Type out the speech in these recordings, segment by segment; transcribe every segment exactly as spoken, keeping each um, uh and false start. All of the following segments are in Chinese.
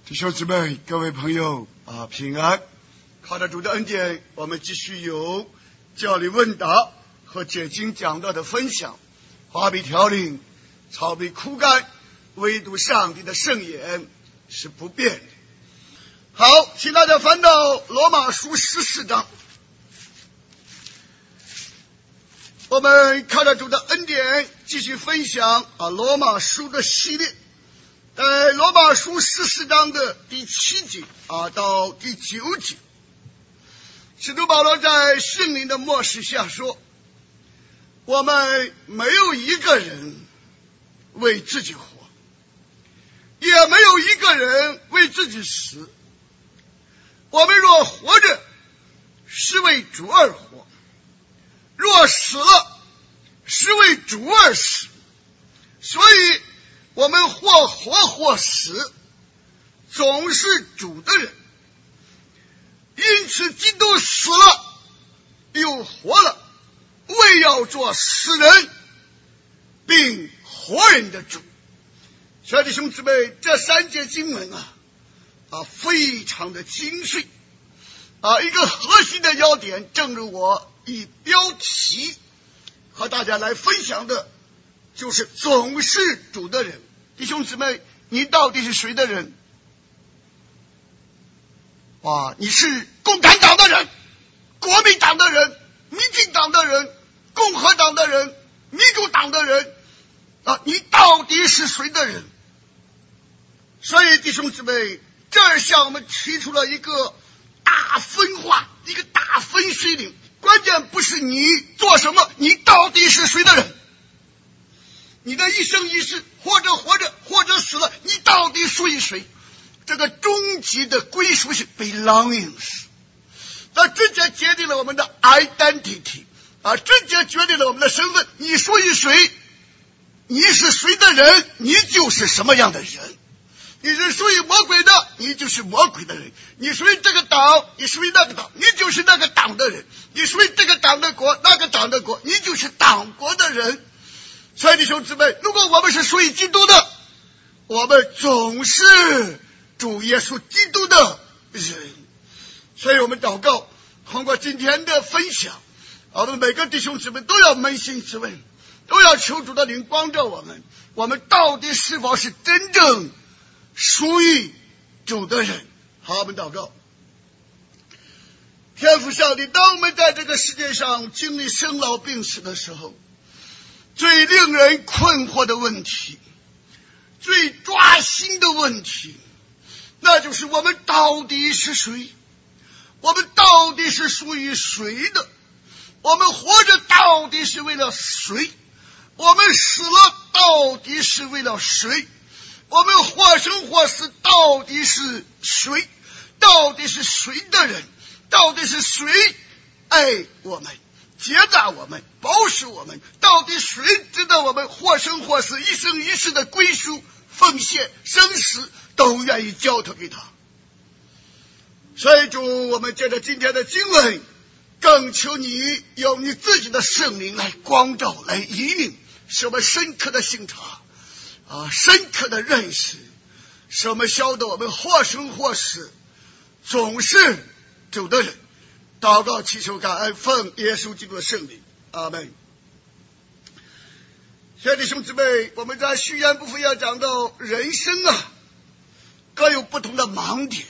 弟兄姊妹，各位朋友啊，平安！靠着主的恩典，我们继续有教理问答和解经讲道的分享。花比调令，草比枯干，唯独上帝的圣言是不变的。好，请大家翻到罗马书十四章。我们靠着主的恩典，继续分享啊罗马书的系列。在罗马书十四章的第七节啊到第九节，使徒保罗在圣灵的默示下说，我们没有一个人为自己活，也没有一个人为自己死。我们若活着，是为主而活；若死了，是为主而死。所以我们或活或死，总是主的人。因此基督死了又活了，为要做死人并活人的主。所以弟兄姊妹，这三节经文啊啊非常的精髓啊，一个核心的要点，正如我以标题和大家来分享的，就是总是主的人。弟兄姊妹，你到底是谁的人？哇，你是共产党的人，国民党的人，民进党的人，共和党的人，民主党的人啊，你到底是谁的人？所以弟兄姊妹，这儿向我们提出了一个大分化，一个大分水岭。关键不是你做什么，你到底是谁的人？你的一生一世，或者活着，或者死了，你到底属于谁？这个终极的归属性 belongings， 那直接决定了我们的 identity 啊，直接决定了我们的身份。你属于谁，你是谁的人，你就是什么样的人。你是属于魔鬼的，你就是魔鬼的人；你属于这个党，你属于那个党，你就是那个党的人；你属于这个党的国，那个党的国，你就是党国的人。所以弟兄姊妹，如果我们是属于基督的，我们总是主耶稣基督的人。所以我们祷告，通过今天的分享，我们每个弟兄姊妹都要扪心自问，都要求主的灵光照我们，我们到底是否是真正属于主的人。好，我们祷告。天父上帝，当我们在这个世界上经历生老病死的时候，最令人困惑的问题，最抓心的问题，那就是我们到底是谁？我们到底是属于谁的？我们活着到底是为了谁？我们死了到底是为了谁？我们或生或死到底是谁？到底是谁的人？到底是谁爱我们，接纳我们，保守我们？到底谁知道我们或生或死，一生一世的归属、奉献、生死都愿意交托给他？所以主，我们借着今天的经文，更求你用你自己的圣灵来光照，来引领，使我们深刻的省察啊，深刻的认识，使我们晓得我们或生或死总是主的人。祷告祈求感恩，奉耶稣基督的圣名，阿们。亲爱的弟兄姊妹，我们在序言部分要讲到人生啊，各有不同的盲点，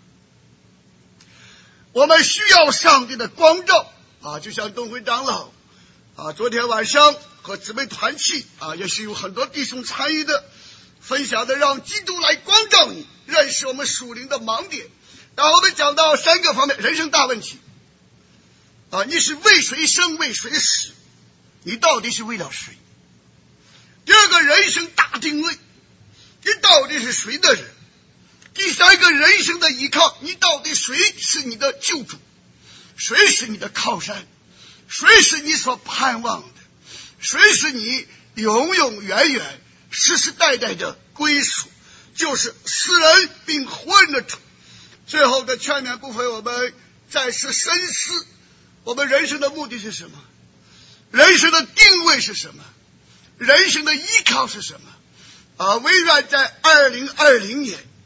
我们需要上帝的光照啊，就像东辉长老啊，昨天晚上和姊妹团契啊，也是有很多弟兄参与的分享的，让基督来光照你，认识我们属灵的盲点。然后我们讲到三个方面，人生大问题啊，你是为谁生，为谁死？你到底是为了谁？第二个，人生大定位，你到底是谁的人？第三个，人生的依靠，你到底谁是你的救主？谁是你的靠山？谁是你所盼望的？谁是你永永远远世世代代的归属？就是死人并活人的主。最后的劝勉部分，我们再次深思，我们人生的目的是什么？人生的定位是什么？人生的依靠是什么？啊，微软在二零二零年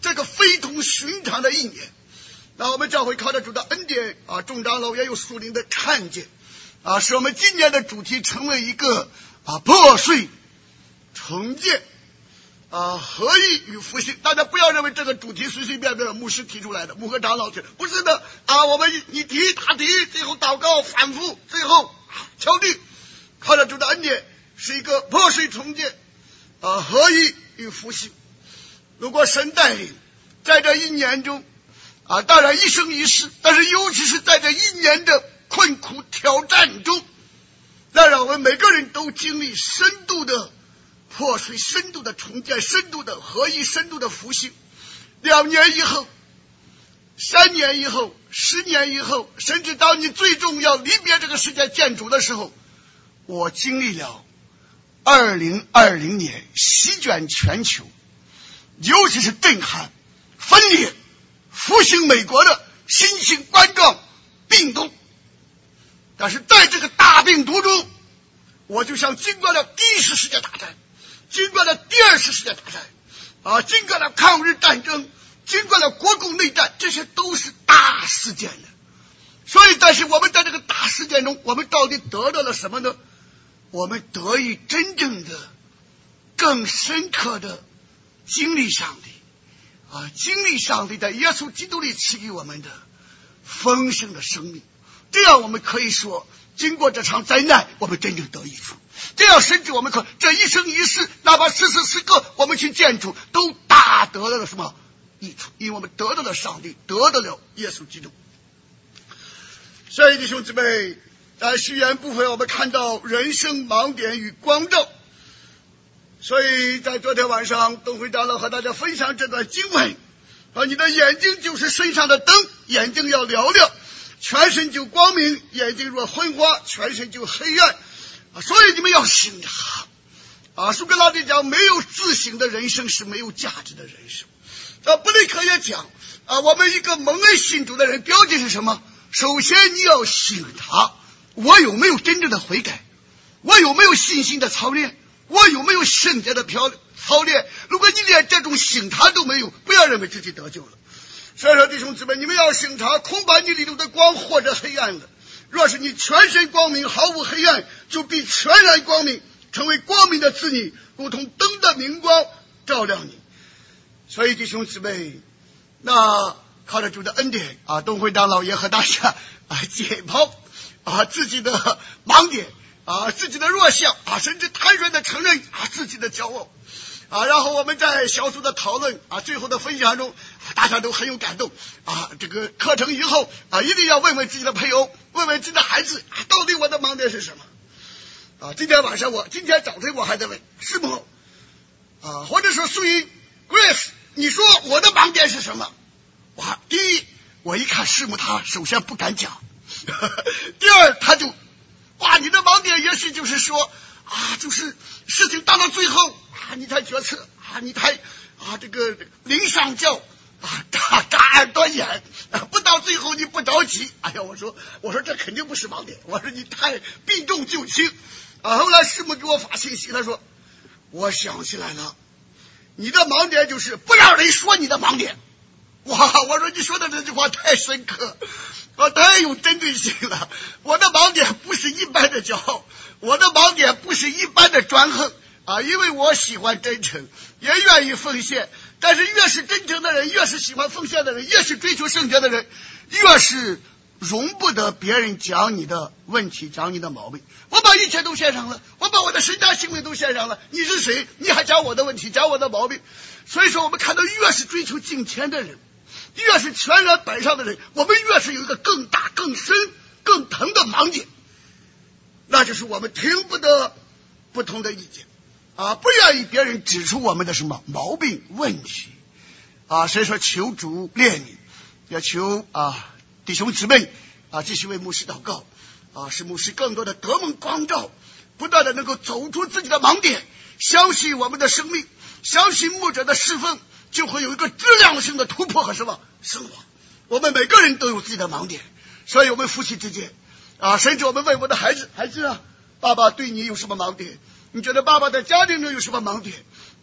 这个非同寻常的一年。那我们教会靠着主的恩典啊，众长老也有属灵的看见啊，使我们今年的主题成为一个啊破碎重建啊合一与复兴。大家不要认为这个主题随随便便牧师提出来的，牧和长老提，不是的啊，我们你提他提，最后祷告反复，最后啊敲定，靠着主的恩典是一个破碎重建啊合一与复兴。如果神带领在这一年中啊，当然一生一世，但是尤其是在这一年的困苦挑战中，那让我们每个人都经历深度的破碎，深度的重建，深度的合一，深度的复兴。两年以后，三年以后，十年以后，甚至当你最终要离别这个世界见主的时候，我经历了二零二零年席卷全球，尤其是震撼、分裂、复兴美国的新型冠状病毒。但是在这个大病毒中，我就像经过了第一次世界大战，经过了第二次世界大战啊，经过了抗日战争，经过了国共内战，这些都是大事件的。所以但是我们在这个大事件中，我们到底得到了什么呢？我们得以真正的更深刻的经历上帝啊，经历上帝在耶稣基督里赐给我们的丰盛的生命。这样我们可以说，经过这场灾难，我们真正得益处。这样甚至我们可这一生一世，哪怕时时时刻我们去见主，都大得了什么益处？因为我们得到了上帝，得到了耶稣基督。所以弟兄姊妹，在序言部分我们看到人生盲点与光照。所以在昨天晚上，董会长老和大家分享这段经文啊，你的眼睛就是身上的灯，眼睛要嘹亮，全身就光明，眼睛若昏花，全身就黑暗啊。所以你们要醒察啊。苏格拉底讲，没有自省的人生是没有价值的人生啊。布雷克也讲啊，我们一个蒙恩信主的人，标记是什么？首先你要醒察，我有没有真正的悔改，我有没有信心的操练，我有没有圣洁的漂操练。如果你连这种醒察都没有，不要认为自己得救了。所以说弟兄姊妹，你们要醒察，恐怕你里头的光或者黑暗了。若是你全身光明，毫无黑暗，就必全然光明，成为光明的子女，如同灯的明光照亮你。所以弟兄姊妹，那靠着主的恩典啊，董会长老爷和大家啊解剖啊自己的盲点啊，自己的弱项啊，甚至坦率的承认啊自己的骄傲啊。然后我们在小组的讨论啊，最后的分享中，啊、大家都很有感动啊。这个课程以后啊，一定要问问自己的配偶，问问自己的孩子啊，到底我的盲点是什么啊？今天晚上我，今天早晨我还在问师母啊，或者说素云 Grace， 你说我的盲点是什么？哇，第一，我一看师母，他首先不敢讲第二，他就哇，你的盲点也许就是说啊，就是事情到了最后啊，你才决策啊，你才啊这个临上教啊，戛戛然断言啊，不到最后你不着急。哎呀，我说我说这肯定不是盲点，我说你太避重就轻啊。后来师母给我发信息，他说我想起来了，你的盲点就是不让人说你的盲点。哇，我说你说的这句话太深刻啊，太有针对性了。我的盲点不是一般的骄傲，我的盲点不是一般的专横啊，因为我喜欢真诚，也愿意奉献。但是越是真诚的人，越是喜欢奉献的人，越是追求圣洁的人，越是容不得别人讲你的问题，讲你的毛病。我把一切都献上了，我把我的身家性命都献上了，你是谁？你还讲我的问题，讲我的毛病？所以说我们看到越是追求金钱的人，越是全然摆上的人，我们越是有一个更大更深更疼的盲点，那就是我们听不得不同的意见啊，不愿意别人指出我们的什么毛病问题啊。所以说求主怜悯，要求啊弟兄姊妹啊继续为牧师祷告啊，使牧师更多的得蒙光照，不断的能够走出自己的盲点，相信我们的生命，相信牧者的侍奉就会有一个质量性的突破和什么生活。我们每个人都有自己的盲点，所以我们夫妻之间啊，甚至我们问我的孩子，孩子啊，爸爸对你有什么盲点？你觉得爸爸在家庭中有什么盲点？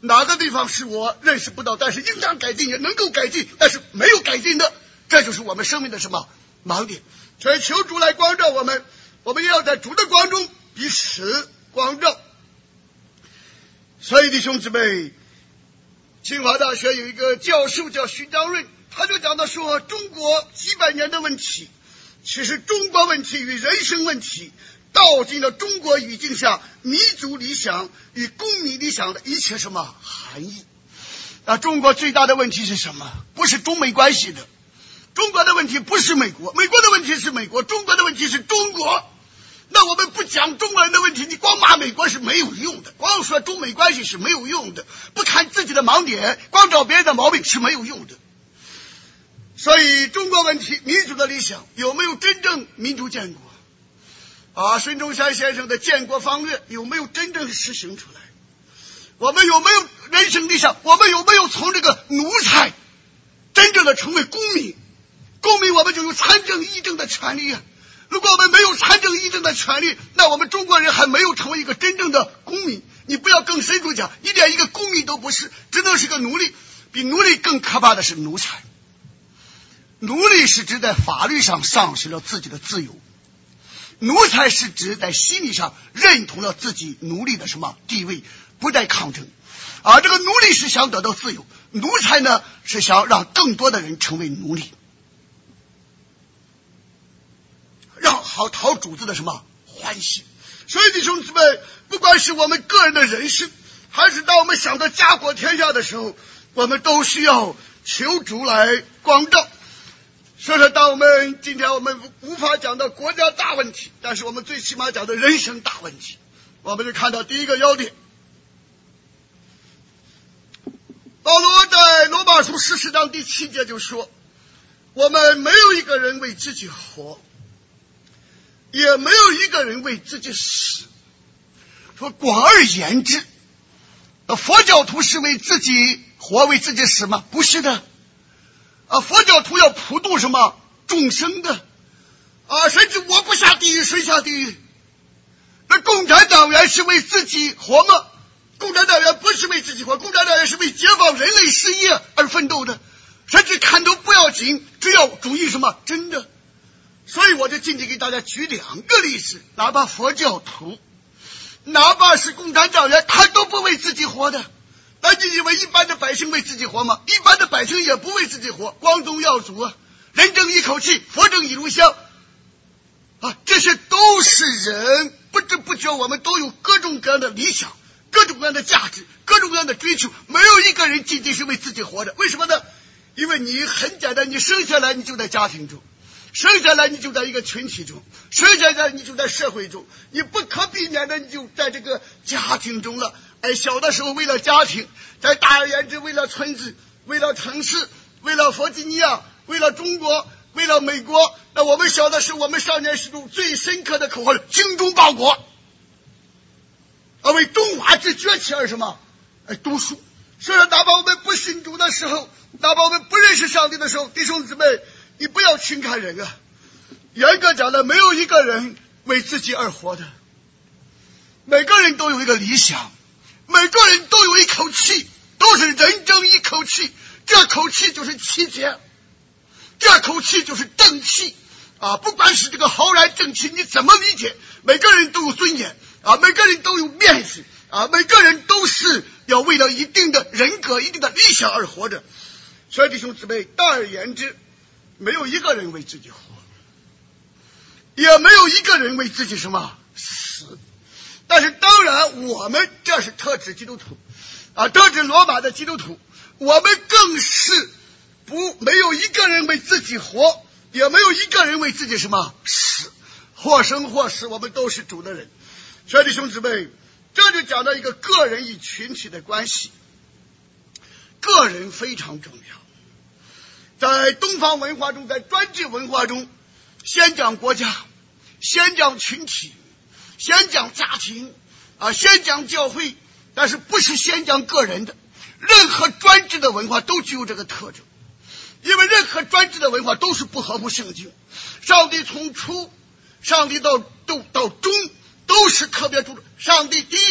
哪个地方是我认识不到，但是应当改进，也能够改进，但是没有改进的，这就是我们生命的什么盲点。所以求主来光照我们，我们也要在主的光中彼此光照。所以弟兄姊妹，清华大学有一个教授叫徐章润，他就讲到说，中国几百年的问题，其实中国问题与人生问题道尽了中国语境下民族理想与公民理想的一切什么含义。那中国最大的问题是什么？不是中美关系的，中国的问题不是美国，美国的问题是美国，中国的问题是中国。那我们不讲中国人的问题，你光骂美国是没有用的，光说中美关系是没有用的，不看自己的盲点，光找别人的毛病是没有用的。所以中国问题，民主的理想有没有真正民主建国啊？孙中山先生的建国方略有没有真正实行出来？我们有没有人生理想？我们有没有从这个奴才真正的成为公民？公民我们就有参政议政的权利啊！如果我们没有参政议政的权利，那我们中国人还没有成为一个真正的公民。你不要更深入讲，你连一个公民都不是，只能是个奴隶。比奴隶更可怕的是奴才。奴隶是指在法律上丧失了自己的自由，奴才是指在心理上认同了自己奴隶的什么地位，不再抗争。啊，这个奴隶是想得到自由，奴才呢是想让更多的人成为奴隶，让好讨主子的什么欢喜。所以弟兄姊妹，不管是我们个人的人生，还是当我们想到家国天下的时候，我们都需要求主来光照。所以说，当我们今天我们无法讲到国家大问题，但是我们最起码讲的人生大问题，我们就看到第一个要点。保罗在罗马书十四章第七节就说，我们没有一个人为自己活，也没有一个人为自己死。说广而言之，佛教徒是为自己活为自己死吗？不是的啊，佛教徒要普度什么众生的啊，甚至我不下地狱谁下地狱？那共产党员是为自己活吗？共产党员不是为自己活，共产党员是为解放人类事业而奋斗的，甚至看都不要紧，只要主义什么真的。所以我就今天给大家举两个例子，哪怕佛教徒，哪怕是共产党员，他都不为自己活的。那你以为一般的百姓为自己活吗？一般的百姓也不为自己活，光宗耀祖啊，人争一口气，佛争一炉香啊，这些都是人，不知不觉我们都有各种各样的理想，各种各样的价值，各种各样的追求，没有一个人仅仅是为自己活的。为什么呢？因为你很简单，你生下来你就在家庭中，生下来你就在一个群体中，生下来你就在社会中，你不可避免的你就在这个家庭中了。哎，小的时候为了家庭，在大而言之为了村子，为了城市，为了弗吉尼亚，为了中国，为了美国。那我们小的时候，我们少年时中最深刻的口号是精忠报国，而为中华之崛起而什么？哎，读书。所以哪怕我们不信主的时候，哪怕我们不认识上帝的时候，弟兄姊妹，你不要轻看人啊。严格讲的，没有一个人为自己而活的，每个人都有一个理想，每个人都有一口气，都是人争一口气，这口气就是气节，这口气就是正气啊！不管是这个浩然正气，你怎么理解？每个人都有尊严啊，每个人都有面子啊，每个人都是要为了一定的人格、一定的理想而活着。所以弟兄姊妹，大而言之，没有一个人为自己活，也没有一个人为自己什么死。但是当然我们这是特指基督徒啊，特指罗马的基督徒，我们更是不没有一个人为自己活，也没有一个人为自己什么死，或生或死，我们都是主的人。所以弟兄姊妹，这就讲到一个个人与群体的关系，个人非常重要。在东方文化中，在专制文化中，先讲国家，先讲群体，先讲家庭啊，先讲教会，但是不是先讲个人的。任何专制的文化都具有这个特征，因为任何专制的文化都是不合乎圣经。上帝从初，上帝到到到终，都是特别注重上帝第一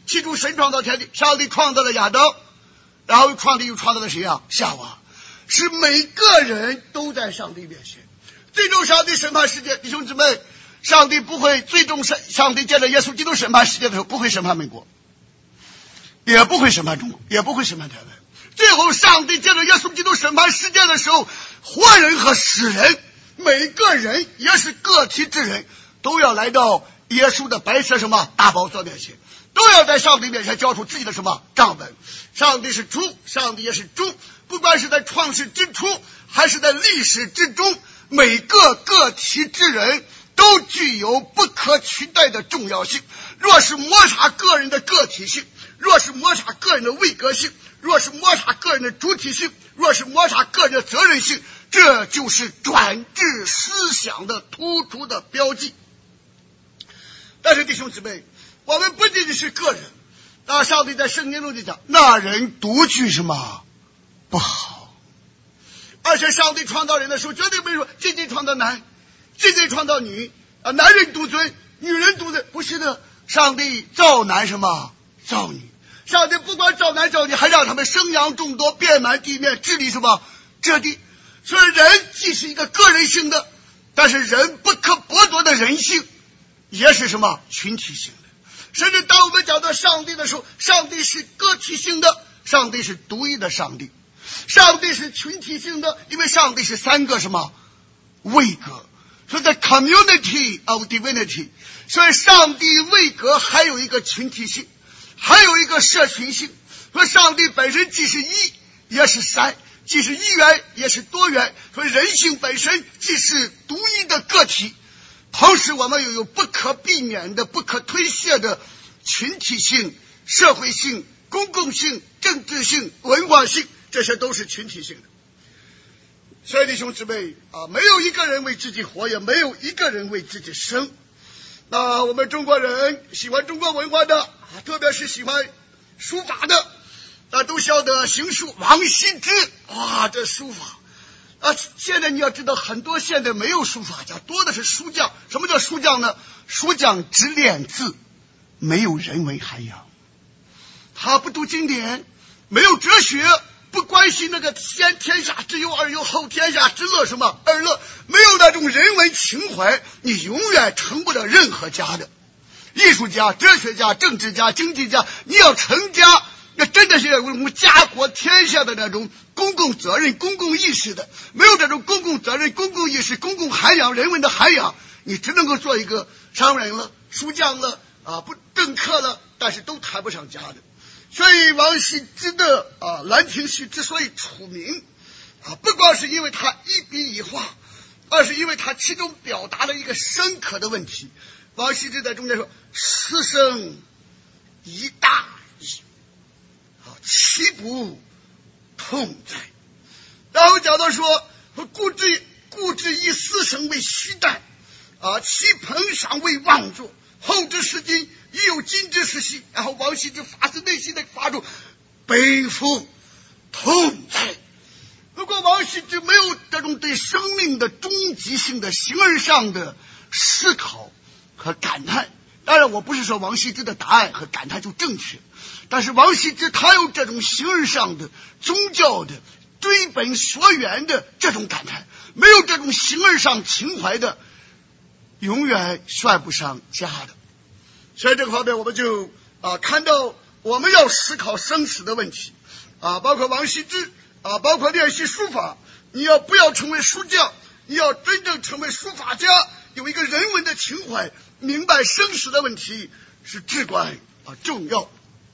起初神创造天地，上帝创造了亚当，然后创帝又创造了谁啊？夏娃。是每个人都在上帝面前，最终上帝审判世界。弟兄姊妹，上帝不会最终审，上帝借着耶稣基督审判世界的时候，不会审判美国，也不会审判中国，也不会审判台湾。最后上帝借着耶稣基督审判世界的时候，活人和死人，每个人也是个体之人，都要来到耶稣的白色什么大宝座面前，都要在上帝面前交出自己的什么账本。上帝是主，上帝也是主，不管是在创世之初还是在历史之中，每个个体之人都具有不可取代的重要性。若是抹杀个人的个体性，若是抹杀个人的位格性，若是抹杀个人的主体性，若是抹杀个人的责任性，这就是专制思想的突出的标记。但是弟兄姊妹，我们不仅仅是个人，那上帝在圣经中就讲，那人独居什么不好。而且上帝创造人的时候，绝对没说仅仅创造男，仅仅创造女啊，男人独尊，女人独尊，不是的。上帝造男什么造女，上帝不管造男造女，还让他们生养众多，遍满地面，治理什么这地。所以人既是一个个人性的，但是人不可剥夺的人性也是什么群体性的。甚至当我们讲到上帝的时候，上帝是个体性的，上帝是独一的上帝，上帝是群体性的，因为上帝是三个什么位格，所以 the community of divinity。 所以上帝位格还有一个群体性，还有一个社群性。所以上帝本身既是一也是三，既是一元也是多元。所以人性本身既是独一的个体，同时我们又有不可避免的不可推卸的群体性、社会性、公共性、政治性、文化性，这些都是群体性的。所以弟兄姊妹啊，没有一个人为自己活，也没有一个人为自己生。那我们中国人喜欢中国文化的，特别是喜欢书法的，那都晓得行书王羲之，哇，这书法啊！现在你要知道，很多现在没有书法家，多的是书匠。什么叫书匠呢？书匠只练字，没有人文涵养，他不读经典，没有哲学，不关心那个先天下之忧而忧，后天下之乐什么而乐，没有那种人文情怀，你永远成不了任何家的。艺术家、哲学家、政治家、经济家，你要成家，那真的是有家国天下的那种公共责任、公共意识的。没有这种公共责任、公共意识、公共涵养、人文的涵养，你只能够做一个商人了、书匠了啊，不政客了，但是都谈不上家的。所以王羲之的啊《兰亭序》之所以出名啊，不光是因为他一笔一画，而是因为他其中表达了一个深刻的问题。王羲之在中间说：“师生一大义，啊，其不痛哉。”然后讲到说：“故之故之以师生为虚诞，啊，其彭殇为妄作。后之视今，已有今之时兮。”然后王羲之发自内心的发出悲夫痛哉。如果王羲之没有这种对生命的终极性的形而上的思考和感叹，当然我不是说王羲之的答案和感叹就正确，但是王羲之他有这种形而上的宗教的追本溯源的这种感叹，没有这种形而上情怀的，永远算不上家的。所以这个方面我们就啊看到我们要思考生死的问题啊，包括王羲之啊，包括练习书法，你要不要成为书匠，你要真正成为书法家，有一个人文的情怀，明白生死的问题是至关啊重要。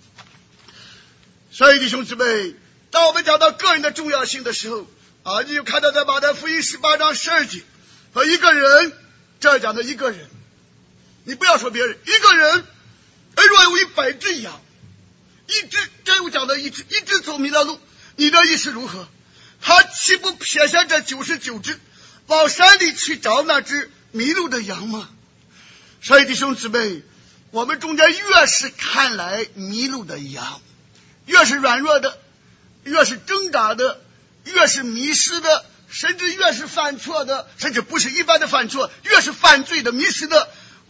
所以弟兄姊妹，当我们讲到个人的重要性的时候啊，你就看到在马太福音十八章十二节，和一个人，这讲的一个人，你不要说别人，一个人，而若有一百只羊，一只，这又讲到一只，一只走迷了路，你的意思如何？他岂不撇下这九十九只，往山里去找那只迷路的羊吗？所以弟兄姊妹，我们中间越是看来迷路的羊，越是软弱的，越是挣扎的，越是迷失的，甚至越是犯错的，甚至不是一般的犯错，越是犯罪的、迷失的，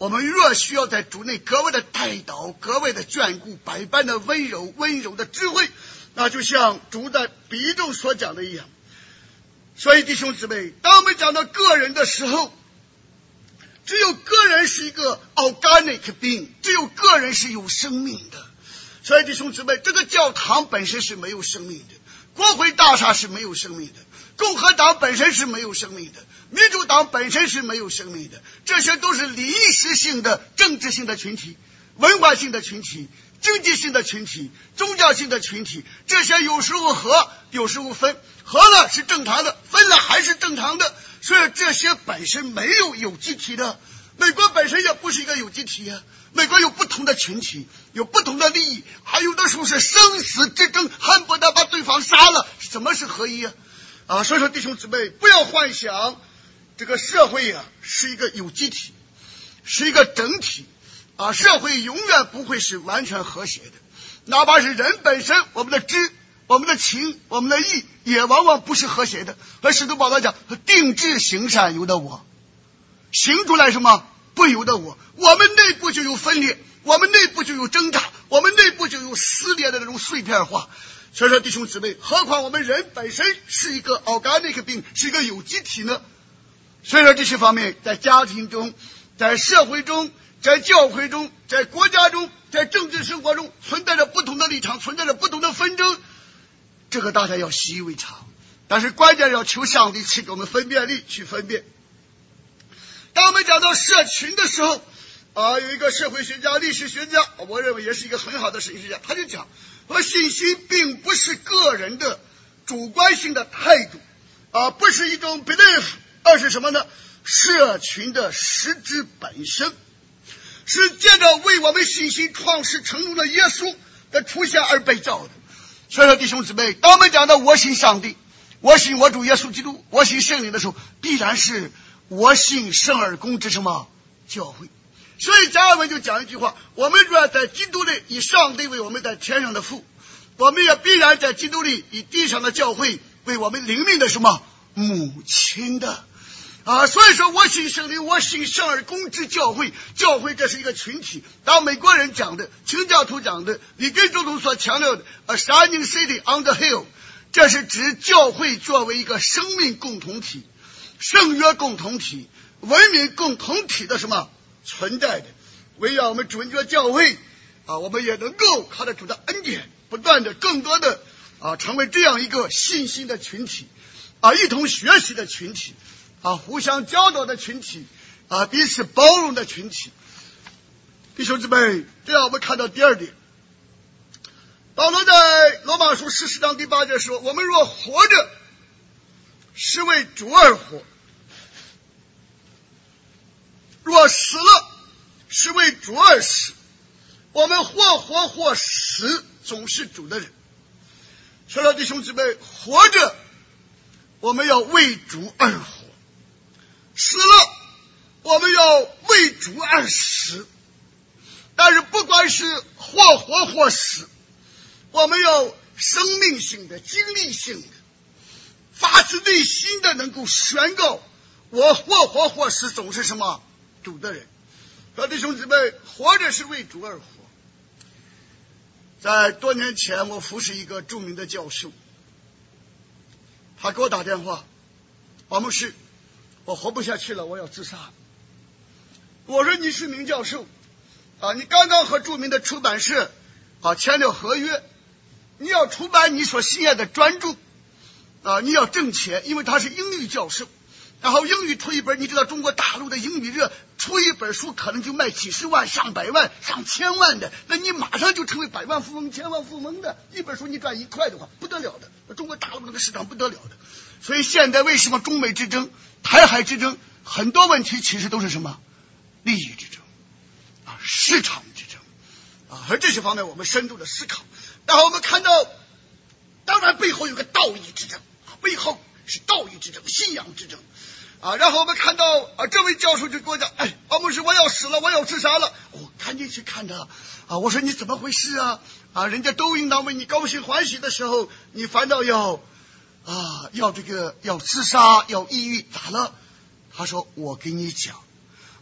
我们越需要在主内格外的带导，格外的眷顾，百般的温柔，温柔的智慧，那就像主在比喻中所讲的一样。所以弟兄姊妹，当我们讲到个人的时候，只有个人是一个 organic being， 只有个人是有生命的。所以弟兄姊妹，这个教堂本身是没有生命的，国会大厦是没有生命的，共和党本身是没有生命的，民主党本身是没有生命的，这些都是历史性的政治性的群体，文化性的群体，经济性的群体，宗教性的群体，这些有时候合，有时候分，合了是正常的，分了还是正常的。所以这些本身没有有机体的，美国本身也不是一个有机体啊。美国有不同的群体，有不同的利益，还有的时候是生死之争，恨不得把对方杀了，什么是合一啊？啊，所以说弟兄姊妹，不要幻想这个社会啊是一个有机体，是一个整体啊，社会永远不会是完全和谐的，哪怕是人本身，我们的知、我们的情、我们的义，也往往不是和谐的。和使徒保罗讲，定志行善由得我，行出来什么不由得我。我们内部就有分裂，我们内部就有挣扎，我们内部就有撕裂的那种碎片化。所以说弟兄姊妹，何况我们人本身是一个 organic being， 是一个有机体呢？所以说这些方面，在家庭中，在社会中，在教会中，在国家中，在政治生活中，存在着不同的立场，存在着不同的纷争，这个大家要习以为常。但是关键要求上帝赐给我们分辨力去分辨。当我们讲到社群的时候啊，有一个社会学家、历史学家，我认为也是一个很好的神学家，他就讲，说信心并不是个人的主观性的态度啊，不是一种 belief， 而是什么呢？社群的实质本身，是借着为我们信心创始成终的耶稣的出现而被造的。所以说弟兄姊妹，当我们讲到我信上帝，我信我主耶稣基督，我信圣灵的时候，必然是我信圣而公之什么教会。所以加尔文就讲一句话，我们若在基督里以上帝为我们在天上的父，我们也必然在基督里以地上的教会为我们灵命的什么母亲的啊。所以说我信圣灵，我信圣而公之教会，教会这是一个群体。当美国人讲的，清教徒讲的，里根总统所强调的 A shining city on the hill， 这是指教会作为一个生命共同体、圣约共同体、文明共同体的什么存在的。为了我们主恩教教会啊，我们也能够靠着主的恩典，不断的更多的啊成为这样一个信心的群体啊，一同学习的群体啊，互相教导的群体啊，彼此包容的群体。弟兄姊妹，这样我们看到第二点，保罗在罗马书十四章第八节说，我们若活着是为主而活，若死了是为主而死，我们或活或死，总是主的人。所以说弟兄姊妹，活着我们要为主而活，死了我们要为主而死。但是不管是或活或死，我们要生命性的、经历性的、发自内心的能够宣告，我或活或死总是什么主的人。说弟兄姊妹，活着是为主而活。在多年前，我服侍一个著名的教授，他给我打电话，王牧师，我活不下去了，我要自杀。我说你是名教授啊，你刚刚和著名的出版社啊签了合约，你要出版你所心爱的专著啊，你要挣钱，因为他是英语教授。然后英语出一本，你知道中国大陆的英语热，出一本书可能就卖几十万、上百万、上千万的，那你马上就成为百万富翁、千万富翁的。一本书你赚一块的话，不得了的。中国大陆这个市场不得了的。所以现在为什么中美之争、台海之争，很多问题其实都是什么利益之争啊，市场之争啊。而这些方面我们深度的思考，然后我们看到，当然背后有个道义之争啊，背后是道义之争、信仰之争啊。然后我们看到啊，这位教授就跟我讲，哎，王牧师，我要死了，我要自杀了。我赶紧去看他啊，我说你怎么回事啊？啊，人家都应当为你高兴欢喜的时候，你反倒要啊要这个要自杀，要抑郁，咋了？他说我给你讲，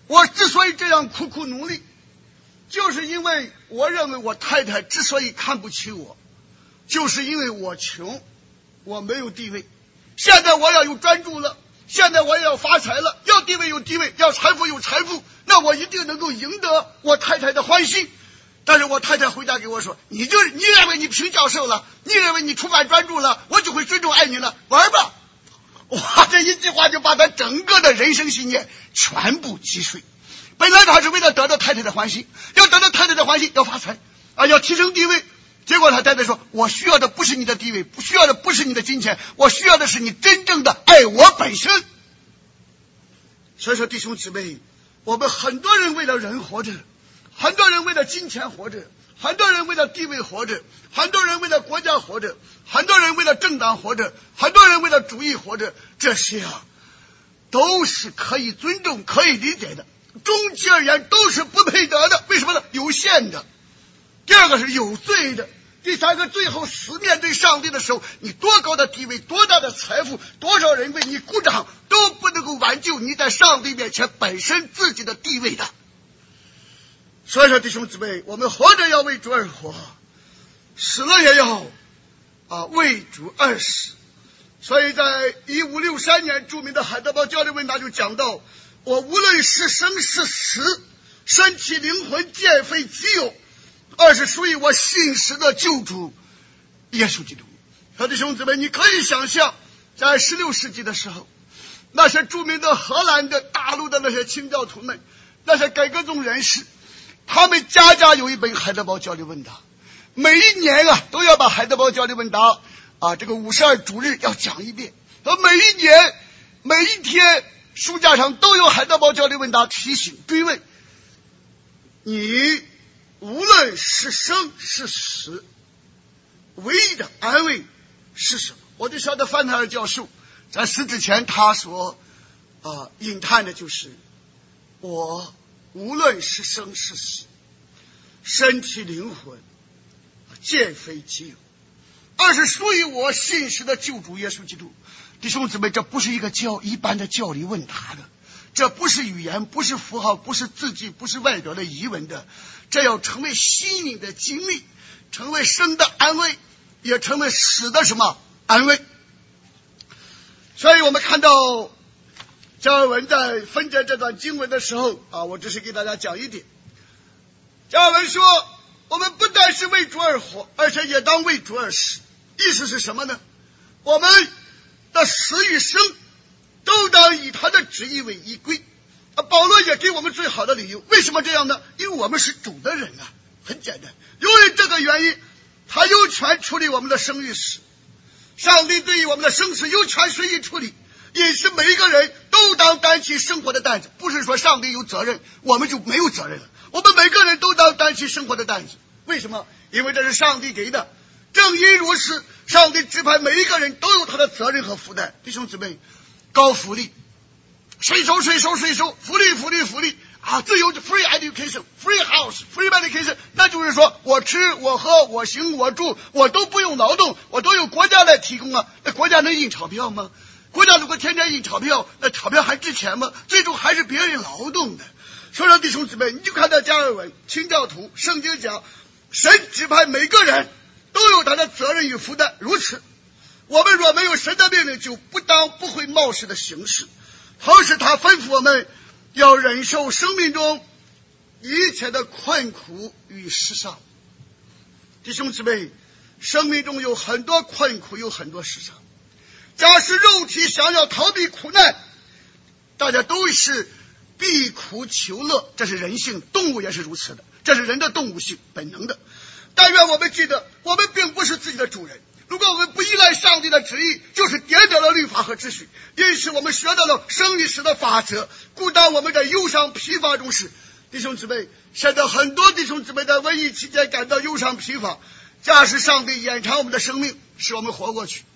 我之所以这样苦苦努力，就是因为我认为我太太之所以看不起我，就是因为我穷，我没有地位。现在我要有专注了，现在我也要发财了，要地位有地位，要财富有财富，那我一定能够赢得我太太的欢心。但是我太太回答给我说，你就是你认为你评教授了，你认为你出版专著了，我就会尊重爱你了，玩吧。哇，这一句话就把他整个的人生信念全部击碎。本来他是为了得到太太的欢心，要得到太太的欢心，要发财啊，要提升地位。结果他太太说，我需要的不是你的地位，不需要的不是你的金钱，我需要的是你真正的爱我本身。所以说弟兄姊妹，我们很多人为了人活着，很多人为了金钱活着，很多人为了地位活着，很多人为了国家活着，很多人为了政党活着，很多人为了主义活着，这些啊都是可以尊重可以理解的，终其而言都是不配得的。为什么呢？有限的。第二个是有罪的。第三个，最后死面对上帝的时候，你多高的地位，多大的财富，多少人为你鼓掌，都不能够挽救你在上帝面前本身自己的地位的。所以说弟兄姊妹，我们活着要为主而活，死了也要啊为主而死。所以在一五六三年著名的海德堡教理问答就讲到，我无论是生是死，身体灵魂皆非己有，而是属于我信实的救主耶稣基督。好的弟兄姊妹，你可以想象在十六世纪的时候，那些著名的荷兰的大陆的那些清教徒们，那些改革宗人士，他们家家有一本海德堡教理问答，每一年啊都要把海德堡教理问答啊这个五十二主日要讲一遍，而每一年每一天书架上都有海德堡教理问答提醒追问你，无论是生是死，唯一的安慰是什么？我就晓得范特尔教授在死之前他所啊引叹的就是，我无论是生是死，身体灵魂皆非己有，而是属于我信实的救主耶稣基督。弟兄姊妹，这不是一个教一般的教理问答的，这不是语言，不是符号，不是字句，不是外表的疑问的，这要成为心灵的经历，成为生的安慰，也成为死的什么安慰。所以我们看到加尔文在分解这段经文的时候啊，我只是给大家讲一点。加尔文说，我们不但是为主而活，而且也当为主而死。意思是什么呢？我们的死与生都当以他的旨意为依归。啊，保罗也给我们最好的理由。为什么这样呢？因为我们是主的人啊，很简单。由于这个原因，他有权处理我们的生与死。上帝对于我们的生死有权随意处理，因此每一个人都当担起生活的担子。不是说上帝有责任，我们就没有责任了。我们每个人都当担起生活的担子。为什么？因为这是上帝给的。正因如此，上帝指派每一个人都有他的责任和负担。弟兄姊妹，高福利，税收税收税收，福利福利福利啊，自由 free education free house free medication， 那就是说我吃我喝我行我住我都不用劳动，我都由国家来提供啊。那国家能印钞票吗？国家如果天天印钞票，那钞票还值钱吗？最终还是别人劳动的。所以说弟兄姊妹，你就看到加尔文清教徒圣经讲，神指派每个人都有他的责任与负担。如此，我们若没有神的命令，就不当不会冒失的行事。同时他吩咐我们要忍受生命中一切的困苦与失伤。弟兄姊妹，生命中有很多困苦，有很多失伤。假使肉体想要逃避苦难，大家都是避苦求乐，这是人性，动物也是如此的，这是人的动物性本能的。但愿我们记得，我们并不是自己的主人。如果我们不依赖上帝的旨意，就是颠倒了律法和秩序。因此我们学到了生与死的法则，故当我们在忧伤疲乏中时。弟兄姊妹，现在很多弟兄姊妹在瘟疫期间感到忧伤疲乏，假使上帝延长我们的生命，使我们活过去，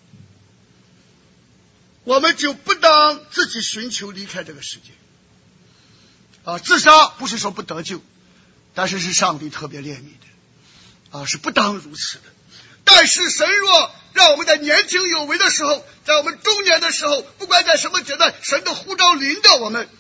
我们就不当自己寻求离开这个世界啊！自杀不是说不得救，但是是上帝特别怜悯的啊，是不当如此的。但是神若让我们在年轻有为的时候，在我们中年的时候，不管在什么阶段，神的呼召临到我们，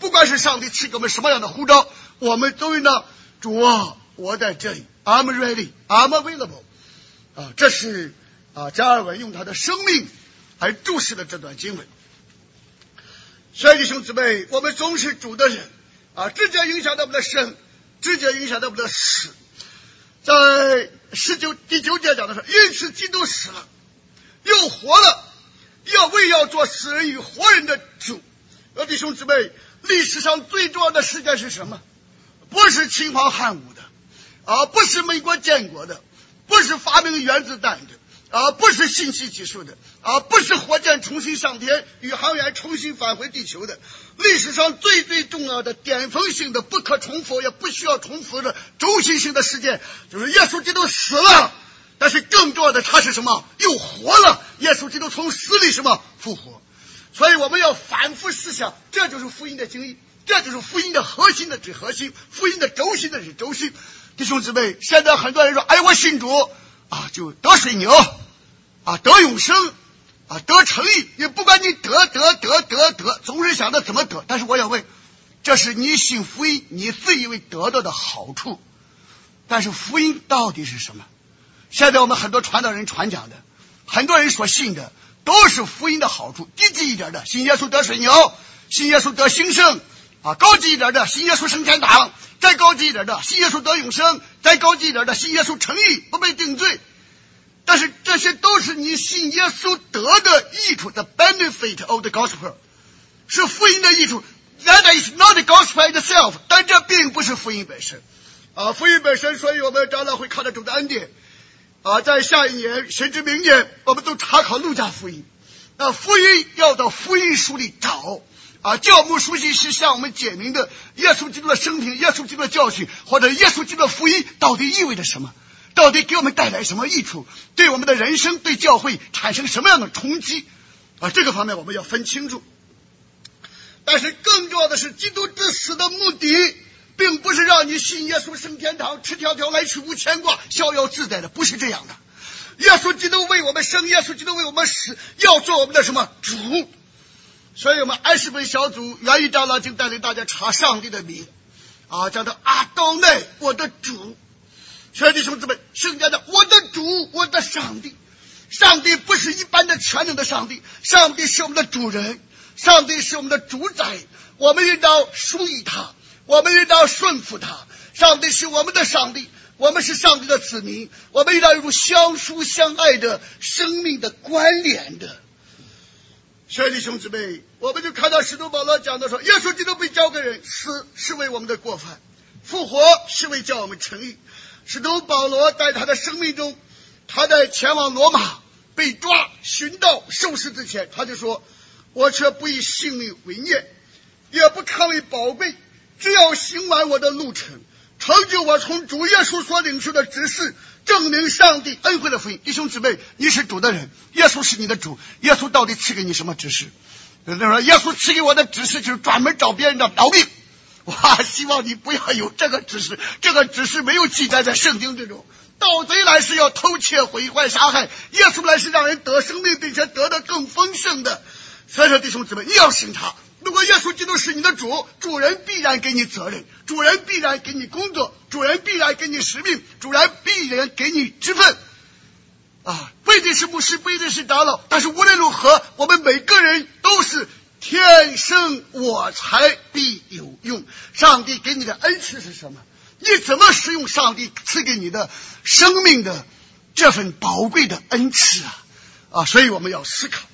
不管是上帝赐给我们什么样的呼召，我们都应当主啊，我在这里 ，I'm ready, I'm available。啊，这是啊加尔文用他的生命来注释了这段经文。所以弟兄姊妹，我们总是主的人啊，直接影响到我们的生，直接影响到我们的死。在十九第九节讲的是，因此基督死了，又活了，要为要做死人与活人的主。呃，弟兄姊妹，历史上最重要的事件是什么？不是秦皇汉武的，啊，不是美国建国的，不是发明原子弹的，啊，不是信息技术的，啊，不是火箭重新上天，宇航员重新返回地球的。历史上最最重要的、巅峰性的、不可重复也不需要重复的轴心性的事件，就是耶稣基督死了。但是更重要的，他是什么？又活了。耶稣基督从死里什么复活？所以我们要反复思想，这就是福音的经义，这就是福音的核心的指核心，福音的轴心的指轴心。弟兄姊妹，现在很多人说，哎，我信主啊，就得水牛啊，得永生啊，得诚意。也不管你得得得得得，总是想着怎么得。但是我要问，这是你信福音你自以为得到的好处，但是福音到底是什么？现在我们很多传道人传讲的，很多人所信的都是福音的好处，低级一点的信耶稣得水牛，信耶稣得兴盛啊，高级一点的信耶稣升天堂，再高级一点的信耶稣得永生，再高级一点的信耶稣诚意不被定罪。但是这些都是你信耶稣得的益处， the benefit of the gospel， 是福音的益处。That is not the gospel itself， 但这并不是福音本身啊，福音本身。所以我们长老会看到主的恩典啊，在下一年甚至明年，我们都查考路加福音。那福音要到福音书里找啊，教牧书信是向我们解明的耶稣基督的生平、耶稣基督的教训，或者耶稣基督的福音到底意味着什么，到底给我们带来什么益处，对我们的人生、对教会产生什么样的冲击啊？这个方面我们要分清楚。但是更重要的是，基督之死的目的并不是让你信耶稣升天堂，吃条条来去无牵挂，逍遥自在的，不是这样的。耶稣基督为我们生，耶稣基督为我们死，要做我们的什么主？所以我们安息本小组元一长老就带领大家查上帝的名啊，叫他阿道内，我的主。所以弟兄姊妹，圣经的我的主，我的上帝。上帝不是一般的全能的上帝，上帝是我们的主人，上帝是我们的主宰，我们应当属于他，我们应当顺服他。上帝是我们的上帝，我们是上帝的子民，我们应当有相疏相爱的生命的关联的。所以弟兄姊妹，我们就看到使徒保罗讲的说，耶稣基督被交给人，死是为我们的过犯，复活是为叫我们称义。使徒保罗在他的生命中，他在前往罗马被抓寻到受死之前，他就说，我却不以性命为念，也不看为宝贵，只要行完我的路程，成就我从主耶稣所领受的指示，证明上帝恩惠的福音。弟兄姊妹，你是主的人，耶稣是你的主，耶稣到底赐给你什么指示？有人说，耶稣赐给我的指示就是专门找别人的毛病。哇，希望你不要有这个指示，这个指示没有记载在圣经之中。盗贼来是要偷窃毁坏杀害，耶稣来是让人得生命，并且得得更丰盛的。所以说弟兄姊妹，你要审查，如果耶稣基督是你的主，主人必然给你责任，主人必然给你工作，主人必然给你使命，主人必然给你职分啊，不一定是牧师，不一定是长老，但是无论如何，我们每个人都是天生我材必有用。上帝给你的恩赐是什么？你怎么使用上帝赐给你的生命的这份宝贵的恩赐啊？啊，所以我们要思考。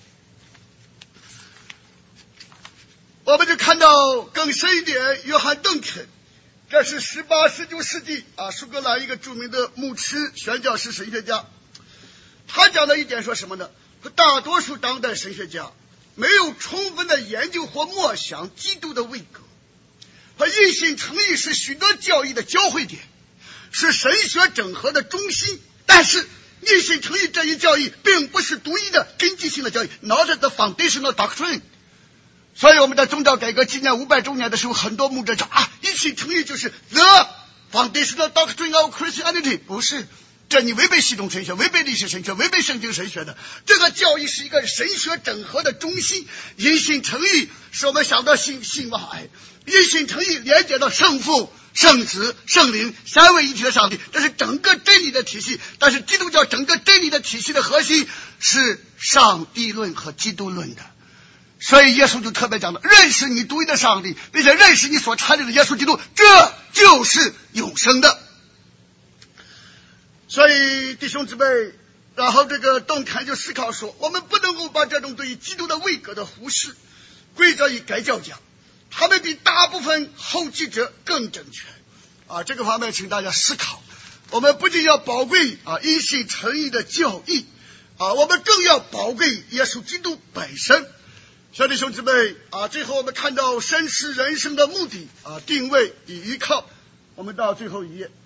我们就看到更深一点，约翰邓肯，这是十八、十九世纪啊，苏格兰一个著名的牧师、宣教士、神学家。他讲的一点说什么呢？大多数当代神学家没有充分的研究或默想基督的位格。和因信诚意是许多教义的交汇点，是神学整合的中心。但是因信诚意这一教义并不是独一的根基性的教义 ，not the foundational doctrine。所以我们在宗教改革纪念五百周年的时候，很多牧者讲啊，因信诚意就是 the foundational doctrine of Christianity， 不是， 这你违背系统神学，违背历史神学，违背圣经神学的。这个教义是一个神学整合的中心，因信称义使我们想到信信望爱，因信称义连接到圣父、圣子、圣灵三位一体的上帝，这是整个真理的体系。但是基督教整个真理的体系的核心是上帝论和基督论的。所以耶稣就特别讲的，认识你独一的上帝，并且认识你所差的耶稣基督，这就是永生的。所以弟兄姊妹，然后这个邓凯就思考说，我们不能够把这种对于基督的位格的忽视归责于改教家，他们比大部分后继者更正确啊。这个方面请大家思考，我们不仅要宝贵啊因信称义的教义啊，我们更要宝贵耶稣基督本身。小弟兄姊妹啊，最后我们看到审视人生的目的啊，定位与依靠。我们到最后一页，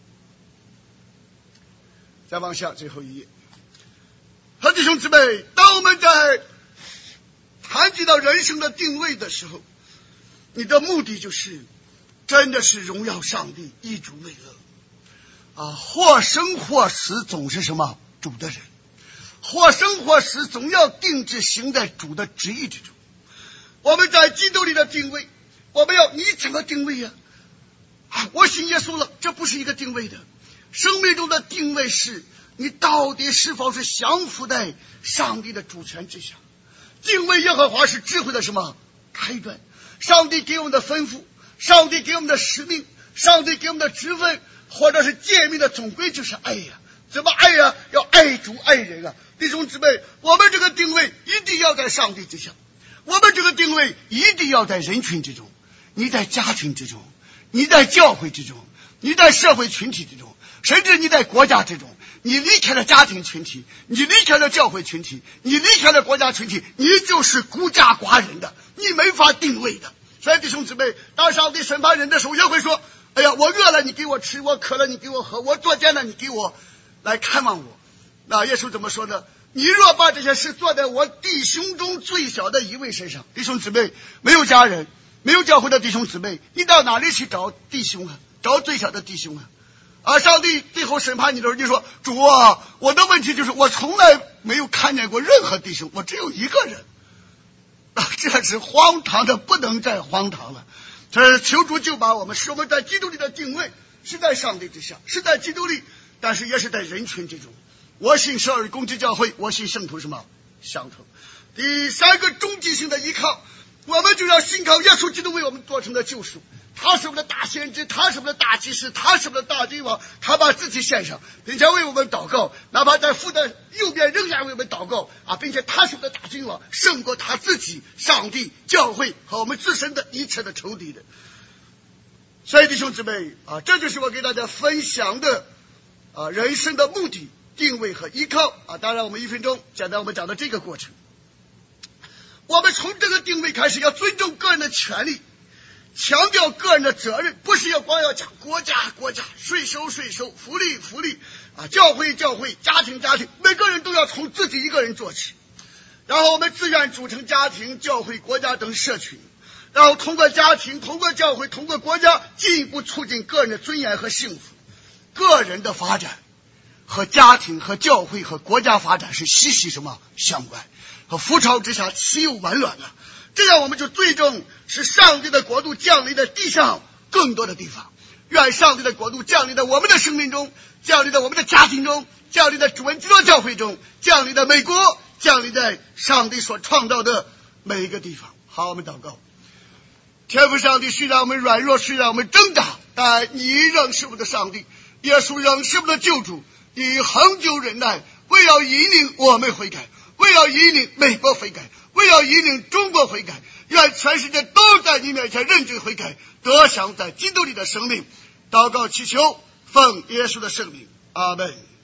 再往下最后一页。好，弟兄姊妹，当我们在谈及到人生的定位的时候，你的目的就是真的是荣耀上帝，以主为乐啊，或生或死总是什么主的人，或生或死总要定制行在主的旨意之中。我们在基督里的定位，我们要你怎么定位呀、啊？我信耶稣了，这不是一个定位的。生命中的定位是你到底是否是降服在上帝的主权之下。敬畏耶和华是智慧的什么开端？上帝给我们的吩咐，上帝给我们的使命，上帝给我们的职分，或者是诫命的总归就是爱呀。怎么爱呀？要爱主爱人啊！弟兄姊妹，我们这个定位一定要在上帝之下，我们这个定位一定要在人群之中，你在家庭之中，你在教会之中，你在社会群体之中，甚至你在国家之中。你离开了家庭群体，你离开了教会群体，你离开了国家群体，你就是孤家寡人的，你没法定位的。所以弟兄姊妹，当上帝审判人的时候，也会说，哎呀，我饿了你给我吃，我渴了你给我喝，我作奸了你给我来看望我。那耶稣怎么说呢？你若把这些事做在我弟兄中最小的一位身上，弟兄姊妹，没有家人，没有教会的弟兄姊妹，你到哪里去找弟兄啊？找最小的弟兄啊？啊！上帝最后审判你的时候，就说：“主啊，我的问题就是我从来没有看见过任何弟兄，我只有一个人。”啊，这是荒唐的，不能再荒唐了。这求主就把我们使我们在基督里的定位是在上帝之下，是在基督里，但是也是在人群之中。我信十二公之教会，我信圣徒什么相同。第三个终极性的依靠，我们就要信靠耶稣基督为我们做成的救赎。他是我们的大先知，他是我们的大祭司，他是我们的大君王，他把自己献上，并且为我们祷告，哪怕在父的右边仍然为我们祷告啊！并且他是我们的大君王，胜过他自己、上帝、教会和我们自身的一切的仇敌的。所以弟兄姊妹啊，这就是我给大家分享的啊人生的目的、定位和依靠啊。当然，我们一分钟简单我们讲的这个过程，我们从这个定位开始，要尊重个人的权利。强调个人的责任，不是要光要讲国家国家，税收税收，福利福利啊，教会教会，家庭家庭，每个人都要从自己一个人做起，然后我们自愿组成家庭、教会、国家等社群，然后通过家庭、通过教会、通过国家，进一步促进个人的尊严和幸福。个人的发展和家庭和教会和国家发展是息息什么相关，和覆巢之下岂有完卵啊！这样我们就最终使上帝的国度降临在地上更多的地方。愿上帝的国度降临在我们的生命中，降临在我们的家庭中，降临在主恩基督教会中，降临在美国，降临在上帝所创造的每一个地方。好，我们祷告。天父上帝，虽然我们软弱，虽然我们挣扎，但你仍是我们的上帝，耶稣仍是我们的救主。你恒久忍耐，为要引领我们悔改，为要引领美国悔改，为要引领中国悔改。愿全世界都在你面前认真悔改，得享在基督里的生命。祷告祈求，奉耶稣的圣名，阿门。